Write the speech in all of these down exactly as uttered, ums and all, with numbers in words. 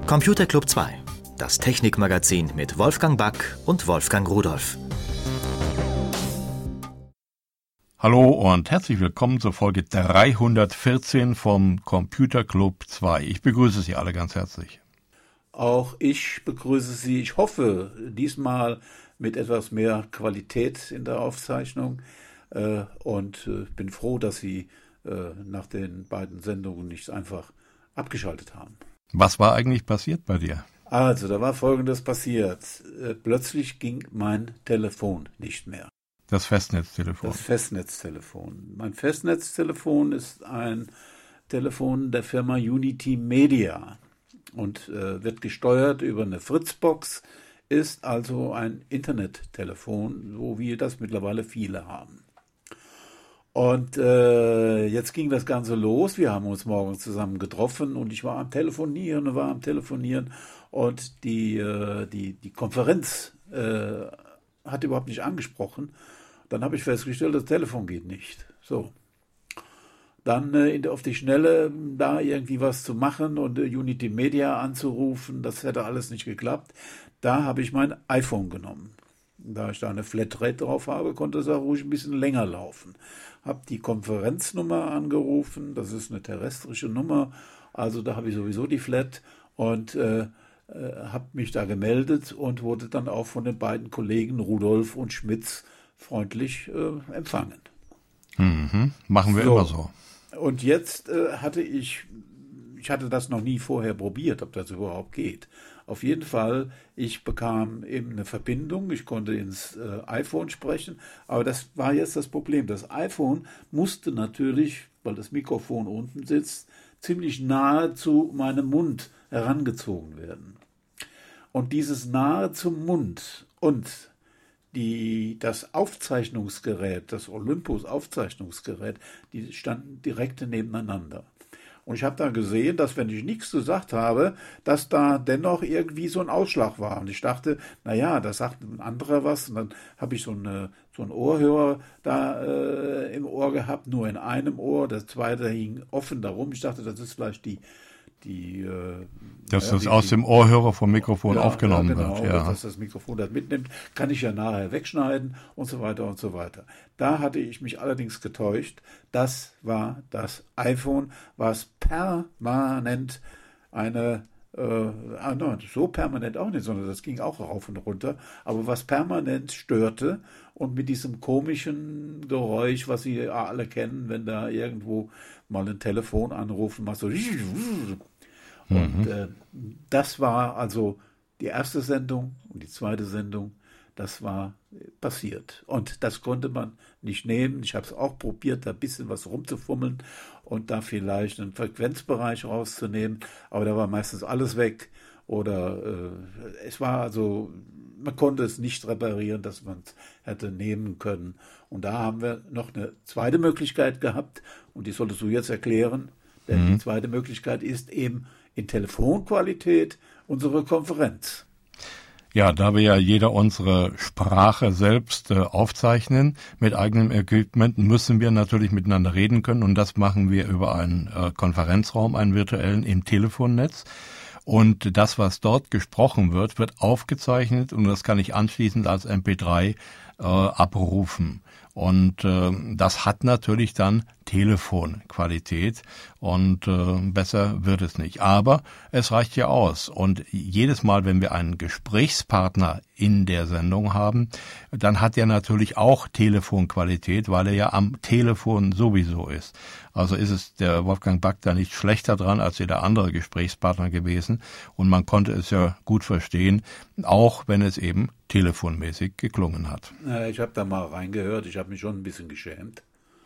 Computer Club zwei, das Technikmagazin mit Wolfgang Back und Wolfgang Rudolph. Hallo und herzlich willkommen zur Folge dreihundertvierzehn vom Computer Club zwei. Ich begrüße Sie alle ganz herzlich. Auch ich begrüße Sie, ich hoffe, diesmal mit etwas mehr Qualität in der Aufzeichnung äh, und äh, bin froh, dass Sie äh, nach den beiden Sendungen nicht einfach abgeschaltet haben. Was war eigentlich passiert bei dir? Also, da war Folgendes passiert. Äh, plötzlich ging mein Telefon nicht mehr. Das Festnetztelefon. Das Festnetztelefon. Mein Festnetztelefon ist ein Telefon der Firma Unity Media und äh, wird gesteuert über eine Fritzbox, ist also ein Internettelefon, so wie das mittlerweile viele haben. Und äh, jetzt ging das Ganze los. Wir haben uns morgens zusammen getroffen und ich war am Telefonieren und war am Telefonieren und die, äh, die, die Konferenz äh, hat überhaupt nicht angesprochen. Dann habe ich festgestellt, das Telefon geht nicht. So. Dann äh, in, auf die Schnelle da irgendwie was zu machen und äh, Unity Media anzurufen, das hätte alles nicht geklappt. Da habe ich mein iPhone genommen. Da ich da eine Flatrate drauf habe, konnte es auch ruhig ein bisschen länger laufen. Habe die Konferenznummer angerufen, das ist eine terrestrische Nummer, also da habe ich sowieso die Flat und äh, äh, habe mich da gemeldet und wurde dann auch von den beiden Kollegen Rudolph und Schmitz freundlich äh, empfangen. Mhm. Machen wir so. immer so. Und jetzt äh, hatte ich, ich hatte das noch nie vorher probiert, ob das überhaupt geht. Auf jeden Fall, ich bekam eben eine Verbindung, ich konnte ins äh, iPhone sprechen, aber das war jetzt das Problem. Das iPhone musste natürlich, weil das Mikrofon unten sitzt, ziemlich nahe zu meinem Mund herangezogen werden. Und dieses nahe zum Mund und die, das Aufzeichnungsgerät, das Olympus-Aufzeichnungsgerät, die standen direkt nebeneinander. Und ich habe da gesehen, dass wenn ich nichts gesagt habe, dass da dennoch irgendwie so ein Ausschlag war. Und ich dachte, naja, da sagt ein anderer was. Und dann habe ich so, eine, so einen Ohrhörer da äh, im Ohr gehabt, nur in einem Ohr. Das zweite hing offen darum. Ich dachte, das ist vielleicht die... die äh, dass ja, das die, aus die, dem Ohrhörer vom Mikrofon ja, aufgenommen ja, genau, wird. Ja, dass das Mikrofon das mitnimmt, kann ich ja nachher wegschneiden und so weiter und so weiter. Da hatte ich mich allerdings getäuscht. Das war das iPhone, was permanent eine, äh, so permanent auch nicht, sondern das ging auch rauf und runter, aber was permanent störte und mit diesem komischen Geräusch, was Sie alle kennen, wenn da irgendwo mal ein Telefon anrufen, mal so. Und mhm. äh, das war also die erste Sendung und die zweite Sendung, das war passiert. Und das konnte man nicht nehmen. Ich habe es auch probiert, da ein bisschen was rumzufummeln und da vielleicht einen Frequenzbereich rauszunehmen, aber da war meistens alles weg. Oder äh, es war also, man konnte es nicht reparieren, dass man es hätte nehmen können. Und da haben wir noch eine zweite Möglichkeit gehabt und die solltest du jetzt erklären, denn Mhm. die zweite Möglichkeit ist eben in Telefonqualität unsere Konferenz. Ja, da wir ja jeder unsere Sprache selbst äh, aufzeichnen mit eigenem Equipment, müssen wir natürlich miteinander reden können und das machen wir über einen äh, Konferenzraum, einen virtuellen im Telefonnetz. Und das, was dort gesprochen wird, wird aufgezeichnet und das kann ich anschließend als M P drei äh, abrufen. Und äh, das hat natürlich dann Telefonqualität und äh, besser wird es nicht. Aber es reicht ja aus. Und jedes Mal, wenn wir einen Gesprächspartner in der Sendung haben, dann hat er natürlich auch Telefonqualität, weil er ja am Telefon sowieso ist. Also ist es der Wolfgang Back da nicht schlechter dran als jeder andere Gesprächspartner gewesen. Und man konnte es ja gut verstehen, auch wenn es eben telefonmäßig geklungen hat. Ich habe da mal reingehört, ich habe mich schon ein bisschen geschämt.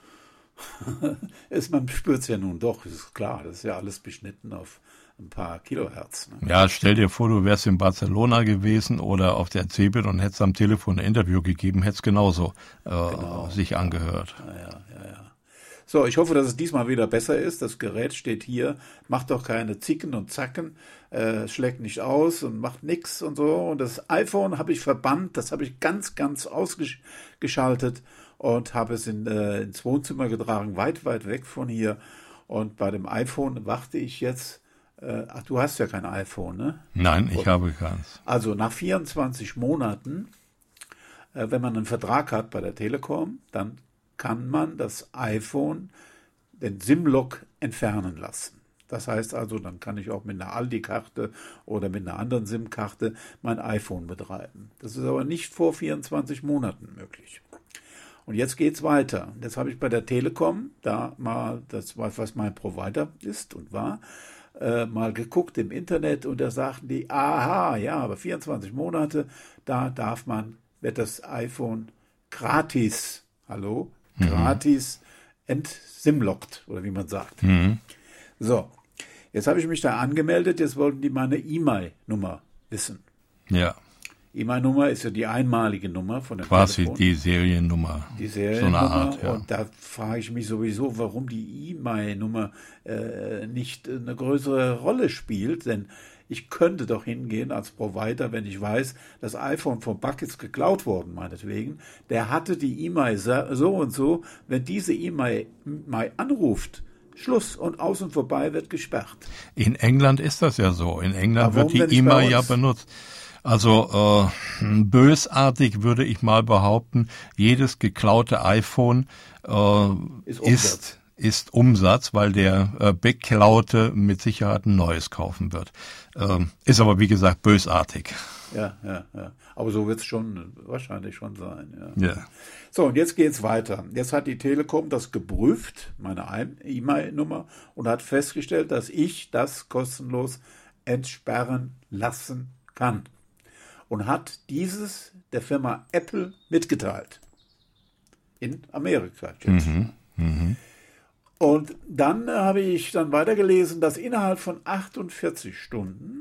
es, man spürt es ja nun doch, ist klar, das ist ja alles beschnitten auf ein paar Kilohertz. Ne? Ja, stell dir vor, du wärst in Barcelona gewesen oder auf der C eBIT und hättest am Telefon ein Interview gegeben, hättest genauso äh, Genau. sich angehört. Ja, ja, ja, ja. So, ich hoffe, dass es diesmal wieder besser ist. Das Gerät steht hier, macht doch keine Zicken und Zacken, äh, schlägt nicht aus und macht nichts und so. Und das iPhone habe ich verbannt, das habe ich ganz, ganz ausgeschaltet und habe es in, äh, ins Wohnzimmer getragen, weit, weit weg von hier. Und bei dem iPhone warte ich jetzt Äh, ach, du hast ja kein iPhone, ne? Nein, ich habe keins. Also nach vierundzwanzig Monaten, äh, wenn man einen Vertrag hat bei der Telekom, dann kann man das iPhone, den SIM-Lock entfernen lassen. Das heißt also, dann kann ich auch mit einer Aldi-Karte oder mit einer anderen SIM-Karte mein iPhone betreiben. Das ist aber nicht vor vierundzwanzig Monaten möglich. Und jetzt geht's weiter. Jetzt habe ich bei der Telekom, da mal, das war, was mein Provider ist und war, äh, mal geguckt im Internet und da sagten die, aha, ja, aber vierundzwanzig Monate, da darf man, wird das iPhone gratis, hallo, mhm. gratis entsimlockt, oder wie man sagt. Mhm. So, jetzt habe ich mich da angemeldet, jetzt wollten die meine E M I Nummer wissen. Ja. E M I Nummer ist ja die einmalige Nummer von dem Quasi Telefon. die Seriennummer. Die Seriennummer. So eine Art, ja. Und da frage ich mich sowieso, warum die E M I Nummer äh, nicht eine größere Rolle spielt, denn ich könnte doch hingehen als Provider, wenn ich weiß, das iPhone von Buck ist geklaut worden, meinetwegen. Der hatte die E M I so und so. Wenn diese E M I anruft, Schluss und aus und vorbei wird gesperrt. In England ist das ja so. In England Aber wird die E M I ja benutzt. Also äh, bösartig würde ich mal behaupten, jedes geklaute iPhone äh, ist, Umsatz. ist ist Umsatz, weil der äh, Beklaute mit Sicherheit ein neues kaufen wird. Ähm, ist aber wie gesagt bösartig. Ja, ja, ja. Aber so wird es schon wahrscheinlich schon sein. Ja. Ja. So, und jetzt geht's weiter. Jetzt hat die Telekom das geprüft, meine E M I-Nummer, und hat festgestellt, dass ich das kostenlos entsperren lassen kann. Und hat dieses der Firma Apple mitgeteilt. In Amerika. Mhm, mh. Und dann habe ich dann weitergelesen, dass innerhalb von achtundvierzig Stunden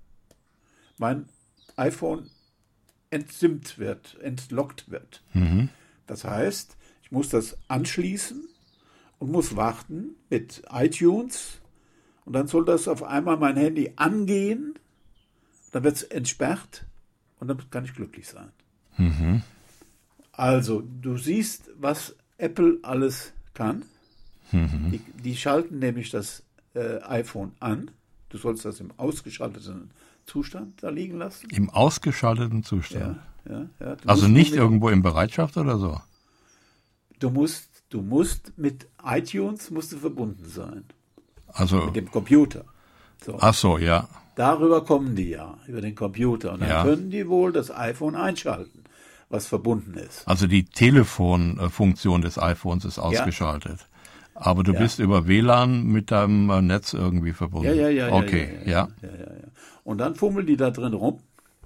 mein iPhone entsimmt wird, entlockt wird. Mhm. Das heißt, ich muss das anschließen und muss warten mit iTunes und dann soll das auf einmal mein Handy angehen, dann wird es entsperrt und dann kann ich glücklich sein. Mhm. Also, du siehst, was Apple alles kann. Mhm. Die, die schalten nämlich das äh, iPhone an. Du sollst das im ausgeschalteten Zustand da liegen lassen. Im ausgeschalteten Zustand? Ja, ja, ja. Also nicht mit, irgendwo in Bereitschaft oder so? Du musst, du musst mit iTunes musst du verbunden sein. Also mit dem Computer. So. Ach so, ja. Darüber kommen die ja, über den Computer. Und dann ja. können die wohl das iPhone einschalten, was verbunden ist. Also die Telefonfunktion des iPhones ist ausgeschaltet. Ja. Aber du ja. bist über W L A N mit deinem Netz irgendwie verbunden. Ja, ja, ja. Okay, ja. ja, ja. ja, ja, ja. Und dann fummeln die da drin rum.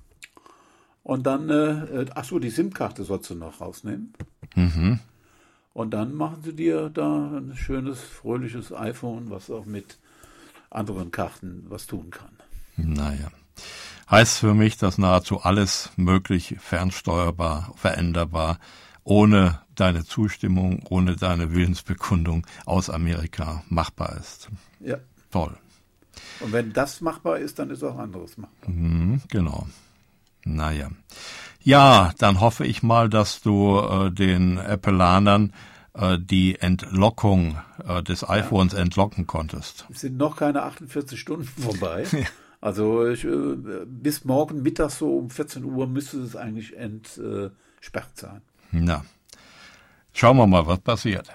Und dann, äh, ach so, die SIM-Karte sollst du noch rausnehmen. Mhm. Und dann machen sie dir da ein schönes, fröhliches iPhone, was auch mit anderen Karten was tun kann. Naja. Heißt für mich, dass nahezu alles möglich fernsteuerbar, veränderbar, ohne deine Zustimmung, ohne deine Willensbekundung aus Amerika machbar ist. Ja. Toll. Und wenn das machbar ist, dann ist auch anderes machbar. Mhm, genau. Naja. Ja, dann hoffe ich mal, dass du äh, den Appleanern äh, die Entlockung äh, des iPhones ja. entlocken konntest. Es sind noch keine achtundvierzig Stunden vorbei. Also ich, äh, bis morgen Mittag so um vierzehn Uhr müsste es eigentlich entsperrt sein. Na, schauen wir mal, was passiert.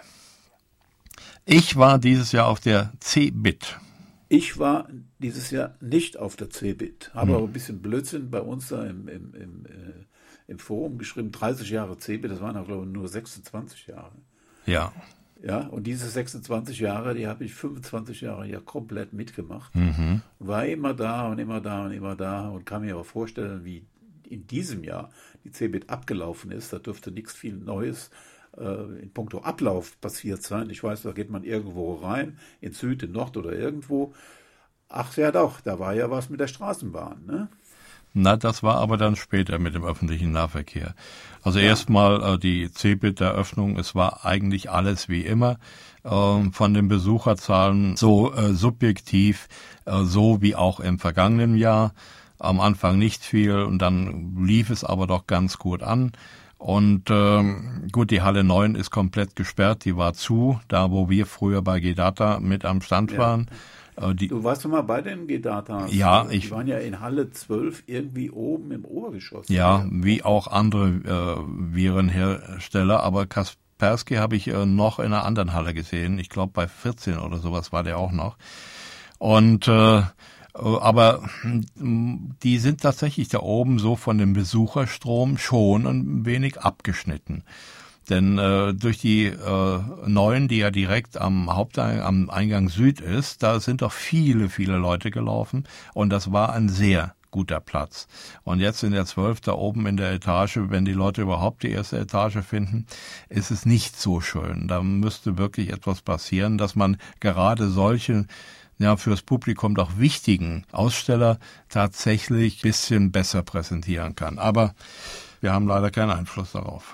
Ich war dieses Jahr auf der C-Bit. Ich war dieses Jahr nicht auf der C-Bit. Habe hm. aber ein bisschen Blödsinn bei uns da im, im, im, äh, im Forum geschrieben. dreißig Jahre C-Bit, das waren auch, glaube ich, nur sechsundzwanzig Jahre. Ja. Ja, und diese sechsundzwanzig Jahre, die habe ich fünfundzwanzig Jahre ja komplett mitgemacht. Mhm. War immer da und immer da und immer da und kann mir aber vorstellen, wie in diesem Jahr die C-Bit abgelaufen ist. Da dürfte nichts viel Neues äh, in puncto Ablauf passiert sein. Ich weiß, da geht man irgendwo rein, in Süd, in Nord oder irgendwo. Ach ja doch, da war ja was mit der Straßenbahn, ne? Na, das war aber dann später mit dem öffentlichen Nahverkehr. Also ja. erstmal äh, die C-Bit-Eröffnung, es war eigentlich alles wie immer, äh, von den Besucherzahlen so äh, subjektiv, äh, so wie auch im vergangenen Jahr. Am Anfang nicht viel und dann lief es aber doch ganz gut an. Und ähm, gut, die Halle neun ist komplett gesperrt, die war zu, da wo wir früher bei G-Data mit am Stand ja. waren. Äh, die, du warst doch mal bei den G-Datas. Ja, die ich waren ja in Halle zwölf irgendwie oben im Obergeschoss. Ja, wie auch andere äh, Virenhersteller, aber Kaspersky habe ich äh, noch in einer anderen Halle gesehen. Ich glaube bei vierzehn oder sowas war der auch noch. Und äh, aber die sind tatsächlich da oben so von dem Besucherstrom schon ein wenig abgeschnitten. Denn äh, durch die äh, neuen, die ja direkt am Haupteingang, am Eingang Süd ist, da sind doch viele, viele Leute gelaufen und das war ein sehr guter Platz. Und jetzt in der zwölf da oben in der Etage, wenn die Leute überhaupt die erste Etage finden, ist es nicht so schön. Da müsste wirklich etwas passieren, dass man gerade solche ja fürs Publikum doch wichtigen Aussteller tatsächlich ein bisschen besser präsentieren kann. Aber wir haben leider keinen Einfluss darauf.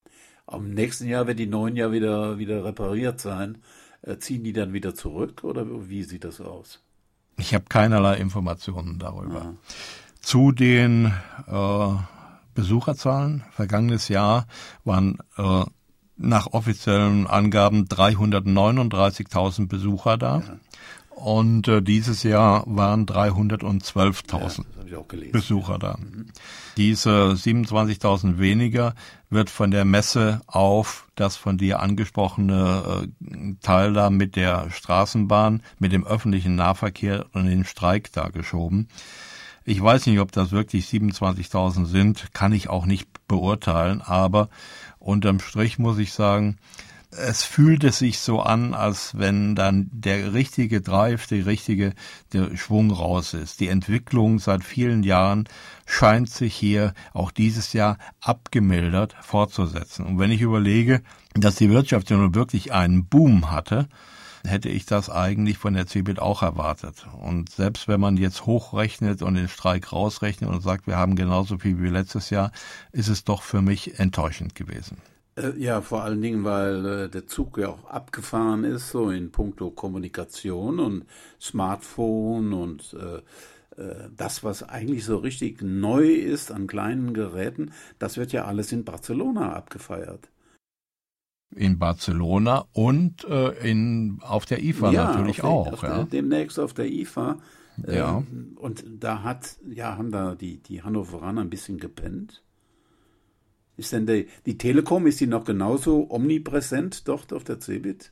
Am nächsten Jahr wird die neuen ja wieder, wieder repariert sein. Äh, ziehen die dann wieder zurück oder wie sieht das aus? Ich habe keinerlei Informationen darüber. Aha. Zu den äh, Besucherzahlen, vergangenes Jahr waren äh, nach offiziellen Angaben dreihundertneununddreißigtausend Besucher da. Ja. Und äh, dieses Jahr waren dreihundertzwölftausend ja, Besucher da. Mhm. Diese siebenundzwanzigtausend weniger wird von der Messe auf das von dir angesprochene äh, Teil da mit der Straßenbahn, mit dem öffentlichen Nahverkehr und den Streik da geschoben. Ich weiß nicht, ob das wirklich siebenundzwanzigtausend sind, kann ich auch nicht beurteilen, aber unterm Strich muss ich sagen, es fühlte sich so an, als wenn dann der richtige Drive, der richtige der Schwung raus ist. Die Entwicklung seit vielen Jahren scheint sich hier auch dieses Jahr abgemildert fortzusetzen. Und wenn ich überlege, dass die Wirtschaft ja nun wirklich einen Boom hatte, hätte ich das eigentlich von der Cebit auch erwartet. Und selbst wenn man jetzt hochrechnet und den Streik rausrechnet und sagt, wir haben genauso viel wie letztes Jahr, ist es doch für mich enttäuschend gewesen. Ja, vor allen Dingen, weil äh, der Zug ja auch abgefahren ist, so in puncto Kommunikation und Smartphone und äh, äh, das, was eigentlich so richtig neu ist an kleinen Geräten, das wird ja alles in Barcelona abgefeiert. In Barcelona und äh, in auf der I F A ja, natürlich auf auch. Der, auf ja. der, demnächst auf der I F A. Äh, ja. Und da hat, ja, haben da die, die Hannoveraner ein bisschen gepennt. Ist denn die, die Telekom, ist die noch genauso omnipräsent dort auf der Cebit?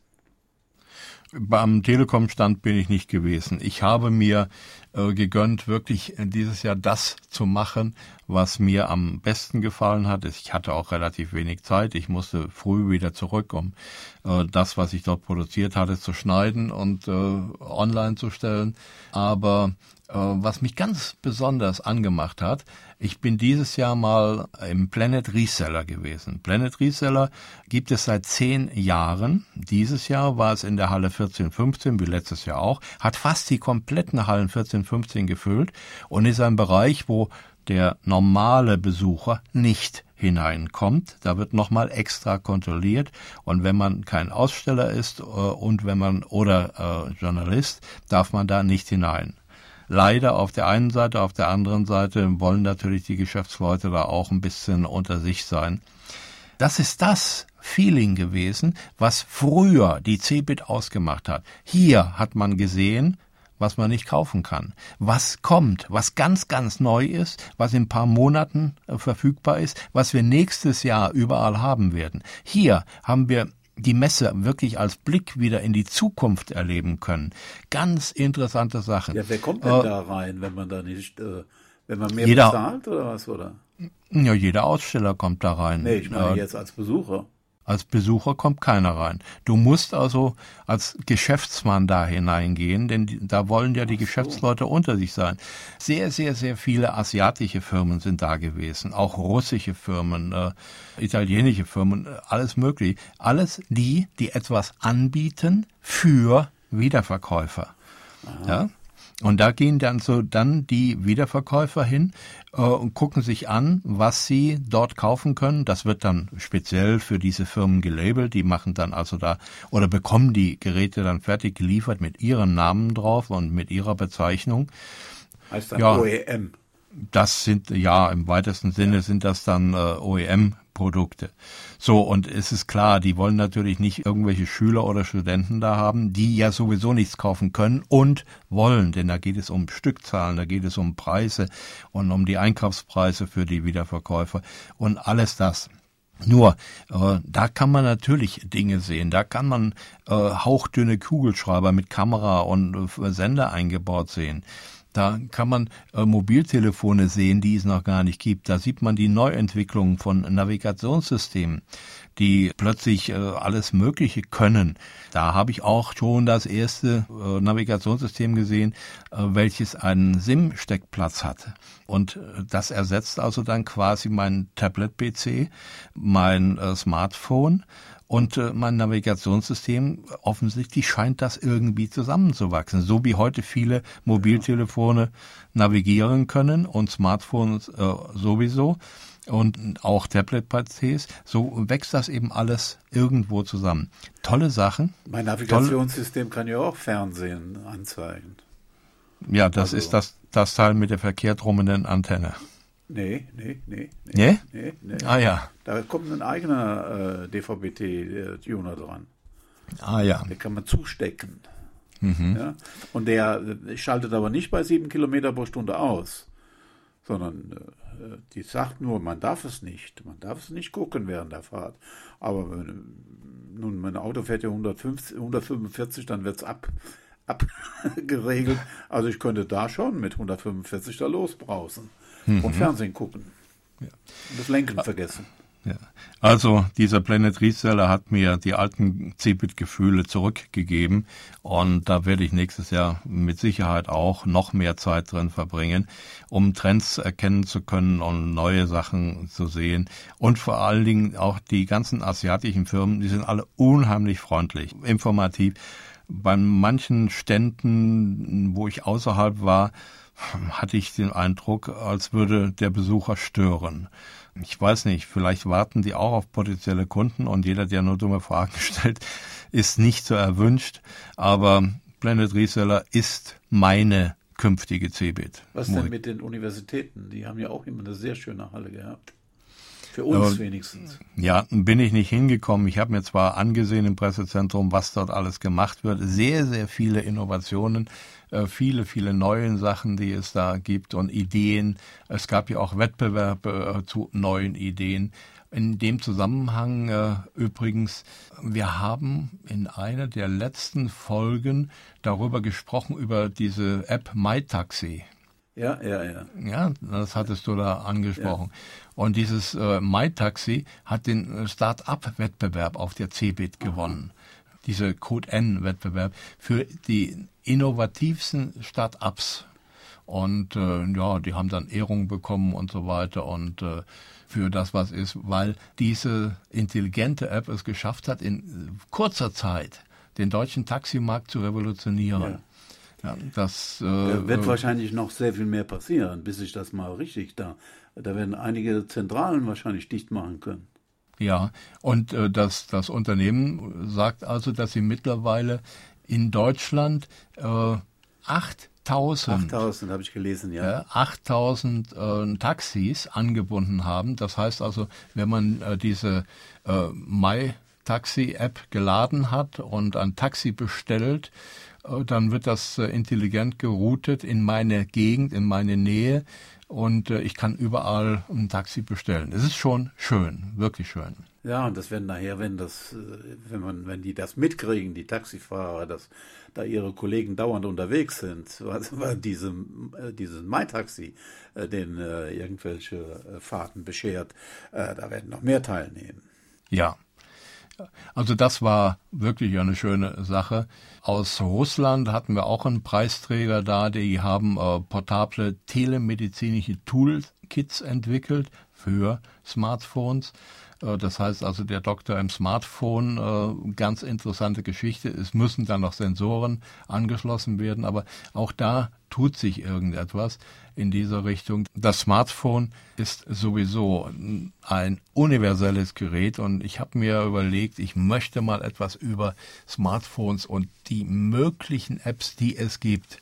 Beim Telekom-Stand bin ich nicht gewesen. Ich habe mir äh, gegönnt, wirklich dieses Jahr das zu machen, was mir am besten gefallen hat. Ich hatte auch relativ wenig Zeit. Ich musste früh wieder zurück, um äh, das, was ich dort produziert hatte, zu schneiden und äh, online zu stellen. Aber äh, was mich ganz besonders angemacht hat, ich bin dieses Jahr mal im Planet Reseller gewesen. Planet Reseller gibt es seit zehn Jahren. Dieses Jahr war es in der Halle vierzehn fünfzehn, wie letztes Jahr auch, hat fast die kompletten Hallen vierzehn fünfzehn gefüllt und ist ein Bereich, wo der normale Besucher nicht hineinkommt. Da wird nochmal extra kontrolliert und wenn man kein Aussteller ist äh, und wenn man oder äh, Journalist, darf man da nicht hinein. Leider auf der einen Seite, auf der anderen Seite wollen natürlich die Geschäftsleute da auch ein bisschen unter sich sein. Das ist das Feeling gewesen, was früher die Cebit ausgemacht hat. Hier hat man gesehen, was man nicht kaufen kann, was kommt, was ganz, ganz neu ist, was in ein paar Monaten äh, verfügbar ist, was wir nächstes Jahr überall haben werden. Hier haben wir die Messe wirklich als Blick wieder in die Zukunft erleben können. Ganz interessante Sachen. Ja, wer kommt denn äh, da rein, wenn man da nicht, äh, wenn man mehr jeder, bezahlt oder was, oder? Ja, jeder Aussteller kommt da rein. Nee, ich meine äh, jetzt als Besucher. Als Besucher kommt keiner rein. Du musst also als Geschäftsmann da hineingehen, denn die, da wollen ja die Ach so. Geschäftsleute unter sich sein. Sehr, sehr, sehr viele asiatische Firmen sind da gewesen, auch russische Firmen, äh, italienische Firmen, äh, alles möglich. Alles die, die etwas anbieten für Wiederverkäufer. Aha. Ja? Und da gehen dann so dann die Wiederverkäufer hin äh, und gucken sich an, was sie dort kaufen können. Das wird dann speziell für diese Firmen gelabelt. Die machen dann also da oder bekommen die Geräte dann fertig geliefert mit ihrem Namen drauf und mit ihrer Bezeichnung. Heißt dann ja, O E M. Das sind, ja, im weitesten Sinne sind das dann äh, O E M-Produkte. So, und es ist klar, die wollen natürlich nicht irgendwelche Schüler oder Studenten da haben, die ja sowieso nichts kaufen können und wollen, denn da geht es um Stückzahlen, da geht es um Preise und um die Einkaufspreise für die Wiederverkäufer und alles das. Nur, äh, da kann man natürlich Dinge sehen. Da kann man äh, hauchdünne Kugelschreiber mit Kamera und äh, Sender eingebaut sehen. Da kann man äh, Mobiltelefone sehen, die es noch gar nicht gibt. Da sieht man die Neuentwicklung von Navigationssystemen, die plötzlich äh, alles Mögliche können. Da habe ich auch schon das erste äh, Navigationssystem gesehen, äh, welches einen SIM-Steckplatz hat. Und äh, das ersetzt also dann quasi mein Tablet-P C, mein äh, Smartphone und äh, mein Navigationssystem. Offensichtlich scheint das irgendwie zusammenzuwachsen. So wie heute viele Mobiltelefone navigieren können und Smartphones äh, sowieso. Und auch Tablet-P Cs, so wächst das eben alles irgendwo zusammen. Tolle Sachen. Mein Navigationssystem kann ja auch Fernsehen anzeigen. Ja, das also. ist das, das Teil mit der verkehrt rummenden Antenne. Nee, nee, nee. Nee? Nee, nee. Ah ja. Da kommt ein eigener äh, D V B T-Tuner dran. Ah ja. Den kann man zustecken. Mhm. Ja? Und der äh, schaltet aber nicht bei sieben Kilometer pro Stunde aus, sondern äh, die sagt nur, man darf es nicht. Man darf es nicht gucken während der Fahrt. Aber wenn, nun, mein Auto fährt ja hundertfünfzig, hundertfünfundvierzig, dann wird es ab, abgeregelt. Also ich könnte da schon mit hundertfünfundvierzig da losbrausen mhm. und Fernsehen gucken. Ja. Und das Lenken vergessen. Ja. Also dieser Planet Reseller hat mir die alten Cebit-Gefühle zurückgegeben und da werde ich nächstes Jahr mit Sicherheit auch noch mehr Zeit drin verbringen, um Trends erkennen zu können und neue Sachen zu sehen. Und vor allen Dingen auch die ganzen asiatischen Firmen, die sind alle unheimlich freundlich, informativ. Bei manchen Ständen, wo ich außerhalb war, hatte ich den Eindruck, als würde der Besucher stören. Ich weiß nicht, vielleicht warten die auch auf potenzielle Kunden und jeder, der nur dumme Fragen stellt, ist nicht so erwünscht. Aber Planet Reseller ist meine künftige Cebit. Was denn mit den Universitäten? Die haben ja auch immer eine sehr schöne Halle gehabt. Für uns Aber, wenigstens. Ja, bin ich nicht hingekommen. Ich habe mir zwar angesehen im Pressezentrum, was dort alles gemacht wird. Sehr, sehr viele Innovationen. Viele, viele neue Sachen, die es da gibt und Ideen. Es gab ja auch Wettbewerbe äh, zu neuen Ideen. In dem Zusammenhang äh, übrigens, wir haben in einer der letzten Folgen darüber gesprochen, über diese App MyTaxi. Ja, ja, ja. Ja, das hattest du da angesprochen. Ja. Und dieses äh, MyTaxi hat den Start-up-Wettbewerb auf der Cebit gewonnen. Diese Code-N-Wettbewerb für die innovativsten Start-ups. Und äh, ja, die haben dann Ehrungen bekommen und so weiter und äh, für das, was ist, weil diese intelligente App es geschafft hat, in kurzer Zeit den deutschen Taximarkt zu revolutionieren. Ja. Ja, das äh, da wird wahrscheinlich noch sehr viel mehr passieren, bis ich das mal richtig da. Da werden einige Zentralen wahrscheinlich dicht machen können. Ja, und äh, das, das Unternehmen sagt also, dass sie mittlerweile in Deutschland äh, achttausend, achttausend habe ich gelesen, ja. Äh, achttausend äh, Taxis angebunden haben. Das heißt also, wenn man äh, diese äh, MyTaxi-App geladen hat und ein Taxi bestellt, äh, dann wird das äh, intelligent geroutet in meine Gegend, in meine Nähe. Und äh, ich kann überall ein Taxi bestellen. Es ist schon schön, wirklich schön. Ja, und das werden nachher, wenn das, wenn man, wenn die das mitkriegen, die Taxifahrer, dass da ihre Kollegen dauernd unterwegs sind, weil diese, dieses MyTaxi äh, denen äh, irgendwelche äh, Fahrten beschert, äh, da werden noch mehr teilnehmen. Ja. Also das war wirklich eine schöne Sache. Aus Russland hatten wir auch einen Preisträger da, die haben äh, portable telemedizinische Toolkits entwickelt für Smartphones. Äh, das heißt also, der Doktor im Smartphone, äh, ganz interessante Geschichte. Es müssen dann noch Sensoren angeschlossen werden, aber auch da tut sich irgendetwas in dieser Richtung. Das Smartphone ist sowieso ein universelles Gerät und ich habe mir überlegt, ich möchte mal etwas über Smartphones und die möglichen Apps, die es gibt,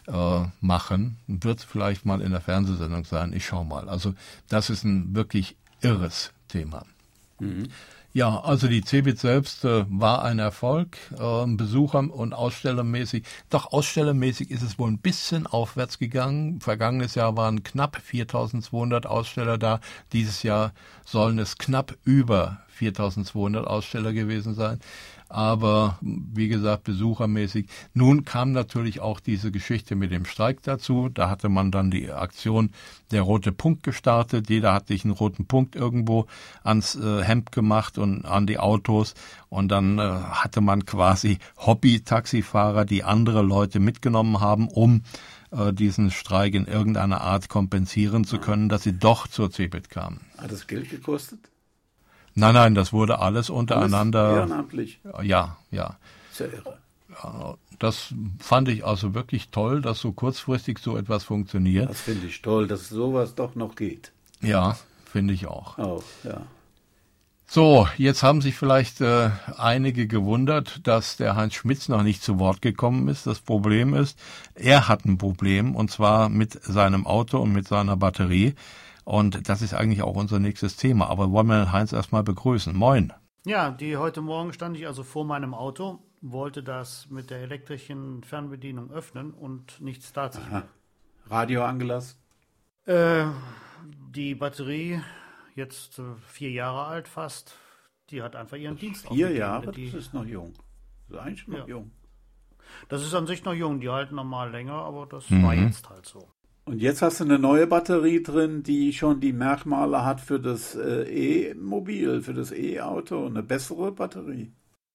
äh, machen. Wird vielleicht mal in der Fernsehsendung sein. Ich schau mal. Also das ist ein wirklich irres Thema. Mhm. Ja, also die CeBIT selbst äh, war ein Erfolg, äh, Besucher- und Ausstellermäßig. Doch ausstellermäßig ist es wohl ein bisschen aufwärts gegangen. Vergangenes Jahr waren knapp viertausendzweihundert Aussteller da. Dieses Jahr sollen es knapp über viertausendzweihundert Aussteller gewesen sein. Aber wie gesagt, besuchermäßig. Nun kam natürlich auch diese Geschichte mit dem Streik dazu. Da hatte man dann die Aktion Der rote Punkt gestartet. Jeder hat sich einen roten Punkt irgendwo ans äh, Hemd gemacht und an die Autos. Und dann äh, hatte man quasi Hobby-Taxifahrer, die andere Leute mitgenommen haben, um äh, diesen Streik in irgendeiner Art kompensieren zu können, dass sie doch zur CeBIT kamen. Hat das Geld gekostet? Nein, nein, das wurde alles untereinander. Alles ehrenamtlich. Ja, ja. Sehr irre. Ja, das fand ich also wirklich toll, dass so kurzfristig so etwas funktioniert. Das finde ich toll, dass sowas doch noch geht. Ja, finde ich auch. Auch, ja. So, jetzt haben sich vielleicht äh, einige gewundert, dass der Heinz Schmitz noch nicht zu Wort gekommen ist. Das Problem ist, er hat ein Problem, und zwar mit seinem Auto und mit seiner Batterie. Und das ist eigentlich auch unser nächstes Thema. Aber wollen wir Heinz erstmal begrüßen. Moin. Ja, die heute Morgen stand ich also vor meinem Auto, wollte das mit der elektrischen Fernbedienung öffnen und nichts tat sich. Aha. Radio angelassen? Äh, die Batterie, jetzt äh, vier Jahre alt fast, die hat einfach ihren Dienst Vier aufgegeben. Jahre? Die, Das ist noch jung. Das ist eigentlich noch ja. jung. Das ist an sich noch jung, die halten normal länger, aber das Mhm. war jetzt halt so. Und jetzt hast du eine neue Batterie drin, die schon die Merkmale hat für das äh, E-Mobil, für das E-Auto, eine bessere Batterie.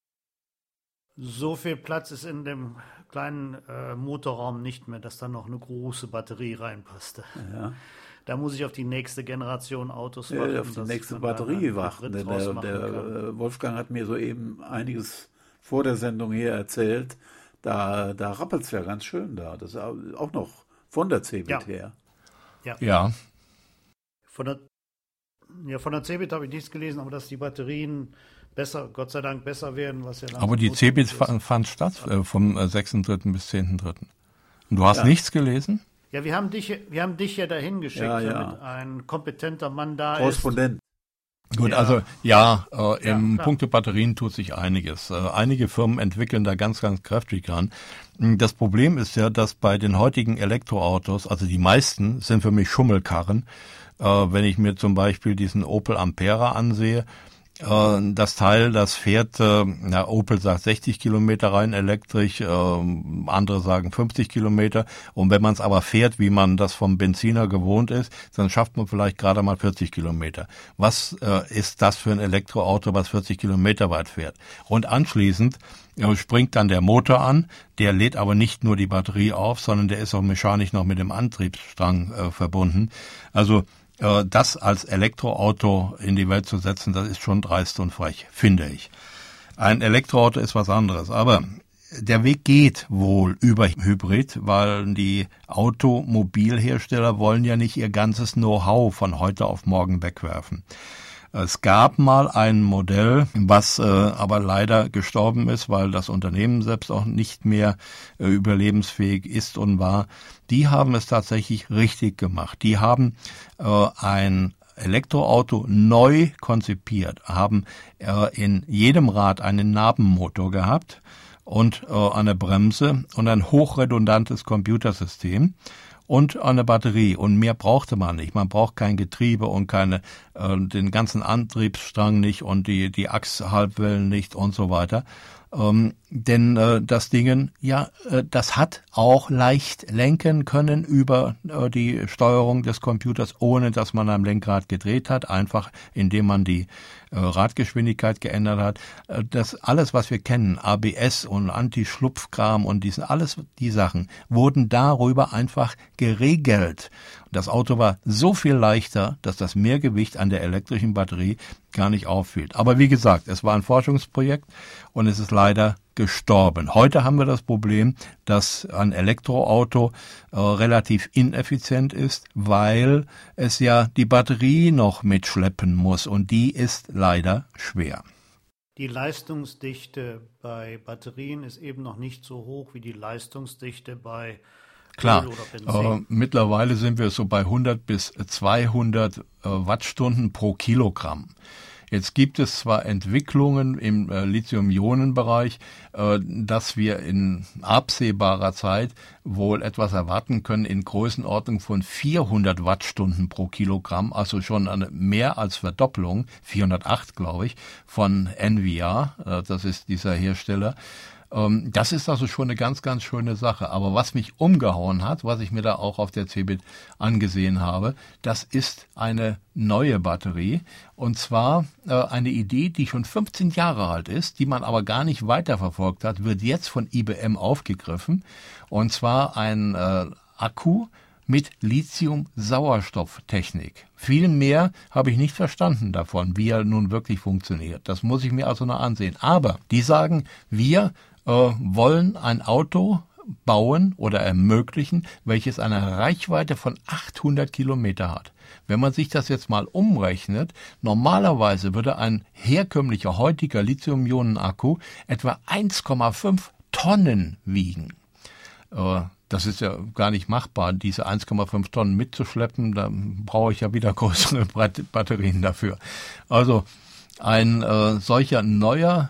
So viel Platz ist in dem kleinen äh, Motorraum nicht mehr, dass da noch eine große Batterie reinpasste. Ja. Da muss ich auf die nächste Generation Autos Ja, warten. auf die dass nächste man da Batterie einen warten. Hybrid Der, draus der, machen der kann. äh, Wolfgang hat mir soeben einiges vor der Sendung hier erzählt. Da, da rappelt es ja ganz schön da. Das ist auch noch von der CeBIT Ja. her. Ja. Ja, Von der, ja, von der CeBIT habe ich nichts gelesen, aber dass die Batterien besser, Gott sei Dank besser werden, was ja langsam aber die notwendig CeBIT ist. fa- fand statt äh, vom äh, sechsten dritten bis zehnten dritten Und du hast Ja. nichts gelesen? Ja, wir haben dich, wir haben dich ja dahin geschickt, Ja, ja. damit ein kompetenter Mann da ist. Korrespondent. Gut, Ja. also ja, äh, im klar. Punkte Batterien tut sich einiges. Äh, einige Firmen entwickeln da ganz, ganz kräftig an. Das Problem ist ja, dass bei den heutigen Elektroautos, also die meisten sind für mich Schummelkarren. Äh, wenn ich mir zum Beispiel diesen Opel Ampera ansehe, äh, das Teil, das fährt, äh, na, Opel sagt sechzig Kilometer rein elektrisch, äh, andere sagen fünfzig Kilometer. Und wenn man es aber fährt, wie man das vom Benziner gewohnt ist, dann schafft man vielleicht gerade mal vierzig Kilometer. Was äh, ist das für ein Elektroauto, was vierzig Kilometer weit fährt? Und anschließend äh, springt dann der Motor an, der lädt aber nicht nur die Batterie auf, sondern der ist auch mechanisch noch mit dem Antriebsstrang äh, verbunden. Also äh, das als Elektroauto in die Welt zu setzen, das ist schon dreist und frech, finde ich. Ein Elektroauto ist was anderes, aber der Weg geht wohl über Hybrid, weil die Automobilhersteller wollen ja nicht ihr ganzes Know-how von heute auf morgen wegwerfen. Es gab mal ein Modell, was äh, aber leider gestorben ist, weil das Unternehmen selbst auch nicht mehr äh, überlebensfähig ist und war. Die haben es tatsächlich richtig gemacht. Die haben äh, ein Elektroauto neu konzipiert, haben äh, in jedem Rad einen Nabenmotor gehabt und äh, eine Bremse und ein hochredundantes Computersystem und eine Batterie. Und mehr brauchte man nicht. Man braucht kein Getriebe und keine äh, den ganzen Antriebsstrang nicht und die die Achshalbwellen nicht und so weiter. Ähm, denn äh, das Ding, ja, äh, das hat auch leicht lenken können über äh, die Steuerung des Computers, ohne dass man am Lenkrad gedreht hat, einfach indem man die äh, Radgeschwindigkeit geändert hat. Äh, das alles, was wir kennen, A B S und Anti-Schlupfkram und diesen, alles die Sachen, wurden darüber einfach geregelt. Das Auto war so viel leichter, dass das Mehrgewicht an der elektrischen Batterie gar nicht auffiel. Aber wie gesagt, es war ein Forschungsprojekt und es ist leider gestorben. Heute haben wir das Problem, dass ein Elektroauto äh, relativ ineffizient ist, weil es ja die Batterie noch mitschleppen muss und die ist leider schwer. Die Leistungsdichte bei Batterien ist eben noch nicht so hoch wie die Leistungsdichte bei Klar, Öl oder Benzin? äh, mittlerweile sind wir so bei hundert bis zweihundert äh, Wattstunden pro Kilogramm. Jetzt gibt es zwar Entwicklungen im äh, Lithium-Ionen-Bereich, äh, dass wir in absehbarer Zeit wohl etwas erwarten können in Größenordnung von vierhundert Wattstunden pro Kilogramm, also schon eine mehr als Verdopplung, vierhundertacht glaube ich, von N V R, äh, das ist dieser Hersteller. Das ist also schon eine ganz, ganz schöne Sache. Aber was mich umgehauen hat, was ich mir da auch auf der C eBIT angesehen habe, das ist eine neue Batterie. Und zwar äh, eine Idee, die schon fünfzehn Jahre alt ist, die man aber gar nicht weiterverfolgt hat, wird jetzt von I B M aufgegriffen. Und zwar ein äh, Akku mit Lithium-Sauerstofftechnik. Viel mehr habe ich nicht verstanden davon, wie er nun wirklich funktioniert. Das muss ich mir also noch ansehen. Aber die sagen, wir äh, wollen ein Auto bauen oder ermöglichen, welches eine Reichweite von achthundert Kilometer hat. Wenn man sich das jetzt mal umrechnet, normalerweise würde ein herkömmlicher heutiger Lithium-Ionen-Akku etwa eins Komma fünf Tonnen wiegen. Äh, Das ist ja gar nicht machbar, diese eins Komma fünf Tonnen mitzuschleppen. Da brauche ich ja wieder größere Batterien dafür. Also ein äh, solcher neuer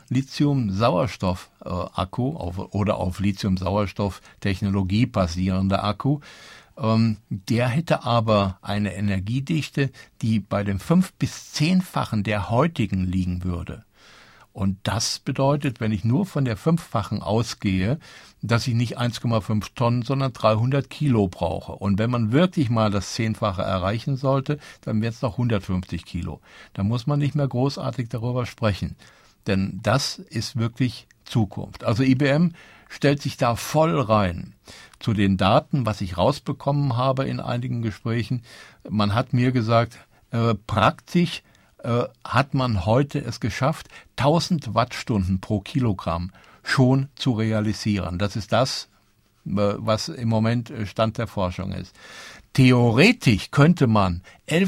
Lithium-Sauerstoff-Akku auf, oder auf Lithium-Sauerstoff-Technologie basierender Akku, ähm, der hätte aber eine Energiedichte, die bei dem fünf- bis zehnfachen der heutigen liegen würde. Und das bedeutet, wenn ich nur von der fünffachen ausgehe, dass ich nicht eins Komma fünf Tonnen, sondern dreihundert Kilo brauche. Und wenn man wirklich mal das Zehnfache erreichen sollte, dann wäre es noch hundertfünfzig Kilo. Da muss man nicht mehr großartig darüber sprechen. Denn das ist wirklich Zukunft. Also I B M stellt sich da voll rein. Zu den Daten, was ich rausbekommen habe in einigen Gesprächen, man hat mir gesagt, äh, praktisch äh, hat man heute es geschafft, tausend Wattstunden pro Kilogramm schon zu realisieren. Das ist das, äh, was im Moment Stand der Forschung ist. Theoretisch könnte man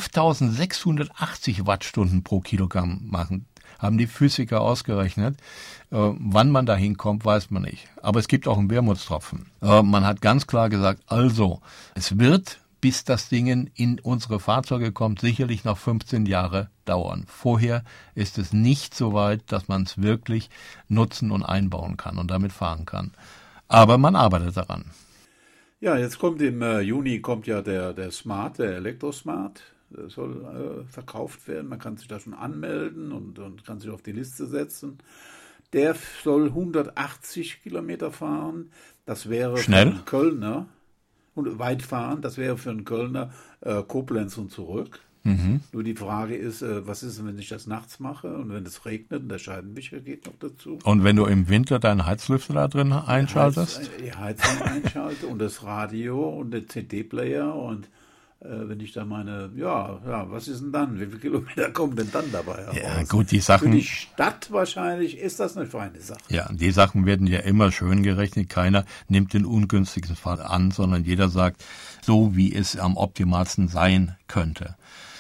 elftausendsechshundertachtzig Wattstunden pro Kilogramm machen. Haben die Physiker ausgerechnet. Äh, wann man da hinkommt, weiß man nicht. Aber es gibt auch einen Wermutstropfen. Äh, man hat ganz klar gesagt, also, es wird, bis das Ding in unsere Fahrzeuge kommt, sicherlich noch fünfzehn Jahre dauern. Vorher ist es nicht so weit, dass man es wirklich nutzen und einbauen kann und damit fahren kann. Aber man arbeitet daran. Ja, jetzt kommt im äh, Juni kommt ja der, der Smart, der Elektrosmart. Der soll äh, verkauft werden. Man kann sich da schon anmelden und, und kann sich auf die Liste setzen. Der soll hundertachtzig Kilometer fahren. Das wäre schnell. Für einen Kölner, und weit fahren, das wäre für einen Kölner äh, Koblenz und zurück. Mhm. Nur die Frage ist, äh, was ist, wenn ich das nachts mache und wenn es regnet und der Scheibenwischer geht noch dazu? Und wenn du im Winter deinen Heizlüfter da drin einschaltest? Die, Heiz, die Heizung einschalte und das Radio und der C D-Player und äh, wenn ich da meine, ja, ja, was ist denn dann? Wie viele Kilometer kommen denn dann dabei heraus? Ja, gut, die Sachen. Für die Stadt wahrscheinlich ist das eine feine Sache. Ja, die Sachen werden ja immer schön gerechnet. Keiner nimmt den ungünstigsten Fall an, sondern jeder sagt, so wie es am optimalsten sein könnte.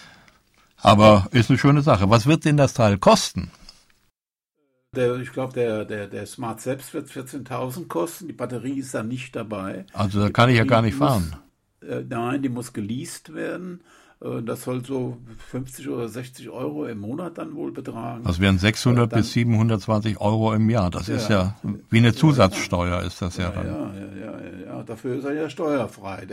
Aber ist eine schöne Sache. Was wird denn das Teil kosten? Der, ich glaube, der, der, der Smart selbst wird vierzehntausend kosten. Die Batterie ist da nicht dabei. Also da die kann ich ja Batterie gar nicht muss, fahren. Äh, nein, die muss geleast werden. Äh, das soll so fünfzig oder sechzig Euro im Monat dann wohl betragen. Das wären sechshundert äh, dann, bis siebenhundertzwanzig Euro im Jahr. Das ja, ist ja wie eine Zusatzsteuer ist das ja, ja dann. Ja, ja, ja, ja, ja. Dafür ist er ja steuerfrei.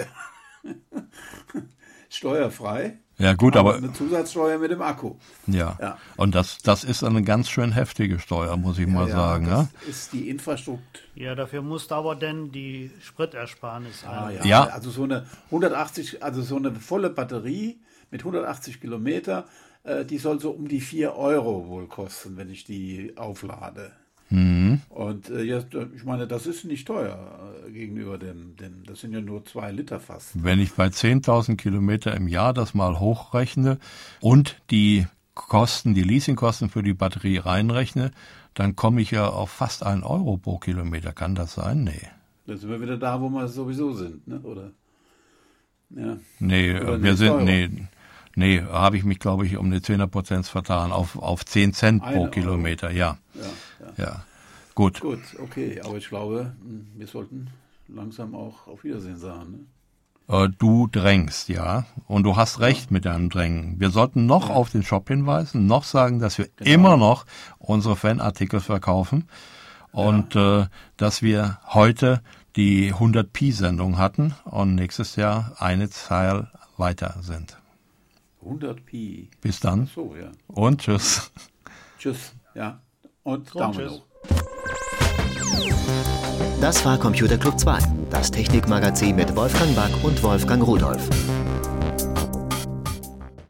Steuerfrei. Ja gut, aber, aber eine Zusatzsteuer mit dem Akku. Ja, ja. Und das, das ist eine ganz schön heftige Steuer, muss ich ja, mal ja, sagen. Das ja? ist die Infrastruktur. Ja, dafür muss aber denn die Spritersparnis sein. Ah, ja. ja, also so eine hundertachtzig, also so eine volle Batterie mit hundertachtzig Kilometer, äh, die soll so um die vier Euro wohl kosten, wenn ich die auflade. Mhm. Und äh, ja, ich meine, das ist nicht teuer äh, gegenüber dem, dem, das sind ja nur zwei Liter fast. Wenn ich bei zehntausend Kilometer im Jahr das mal hochrechne und die Kosten, die Leasingkosten für die Batterie reinrechne, dann komme ich ja auf fast einen Euro pro Kilometer. Kann das sein? Nee. Dann sind wir wieder da, wo wir sowieso sind, ne? Oder? Ja. Nee, Oder wir sind, Euro. nee, nee, habe ich mich, glaube ich, um eine zehner Prozent vertan, auf, auf zehn Cent pro Eine Kilometer, ja. Ja, ja. Ja, gut. Gut, okay, aber ich glaube, wir sollten langsam auch auf Wiedersehen sagen. Ne? Du drängst, ja. Und du hast recht mit deinem Drängen. Wir sollten noch ja. auf den Shop hinweisen, noch sagen, dass wir genau. immer noch unsere Fanartikel verkaufen und ja. äh, dass wir heute die hundert Pi Sendung hatten und nächstes Jahr eine Zahl weiter sind. hundert Pi. Bis dann. Ach so, ja. Und tschüss. Tschüss, ja. Und, und Daumen hoch. Das war Computer Club zwei, das Technikmagazin mit Wolfgang Back und Wolfgang Rudolph.